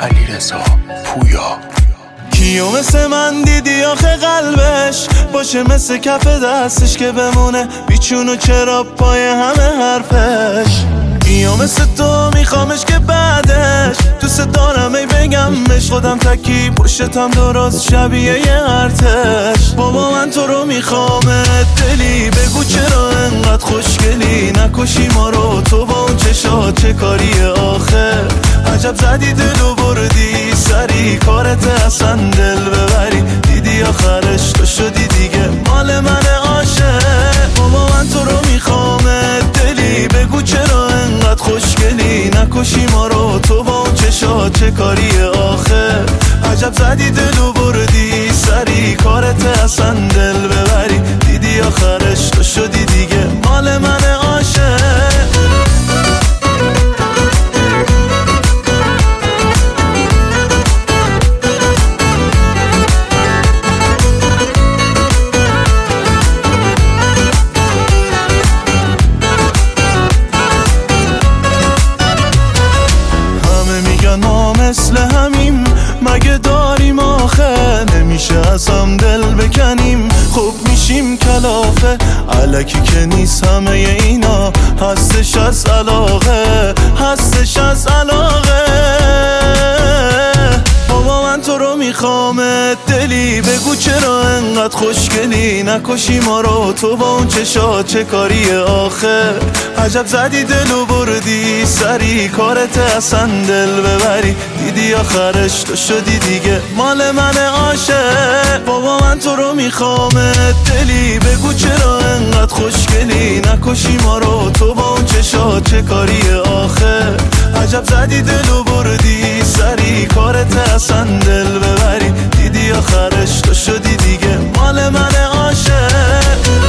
علیرضا پویا. کیو مثل من دیدی آخه قلبش باشه مثل کف دستش که بمونه بیچون و چرا پای همه حرفش. کیو مثل تو میخوامش که بعدش دوست دارم ای بگمش خودم تکی پشتم درست شبیه یه ارتش. بابا من تو رو میخوامت دلی بگو چرا انقدر خوشگلی نکشی ما رو تو با اون چشات چه کاریه آخه عجب زدی دلو بردی سری کارت اصلا دل ببری دیدی آخرش تو شدی دیگه مال من عاشق. بابا من تو رو میخوامت دلی بگو چرا انقدر خوشگلی نکشی ما رو تو با اون چشات چه کاریه آخه عجب زدی دلو بردی سری کارت اصلا دل ببری دیدی آخرش تو شدی دیگه مال من عاشق. ما مثل همیم مگه داریم آخه نمیشه از هم دل بکنیم خوب میشیم کلافه الکی که نیست همه اینا هستش از علاقه هستش از علاقه. بابا من تو رو میخوامت دلی بگو چرا انقدر خوشگلی نکشی ما رو تو با اون چشات چه کاریه آخه عجب زدی دلو بردی سری کارت اصلا دل ببری دیدی آخرش تو شدی دیگه مال من عاشق. بابا من تو رو میخوامت دلی بگو چرا انقدر خوشگلی نکشی ما رو تو با اون چشات چه کاریه آخه عجب زدی دلو بردی سری کارت اصلا دل ببری دیدی آخرش تو شدی دیگه مال من عاشق.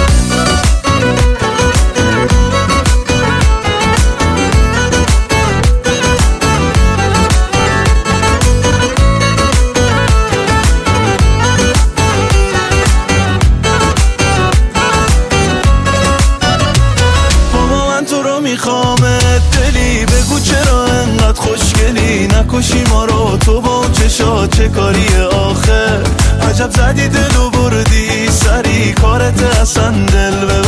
میخوامت دلی بگو چرا انقدر خوشگلی نکشی ما رو تو با اون چشات چه کاریه آخه عجب زدی دلو بردی سری کارت اصلا دل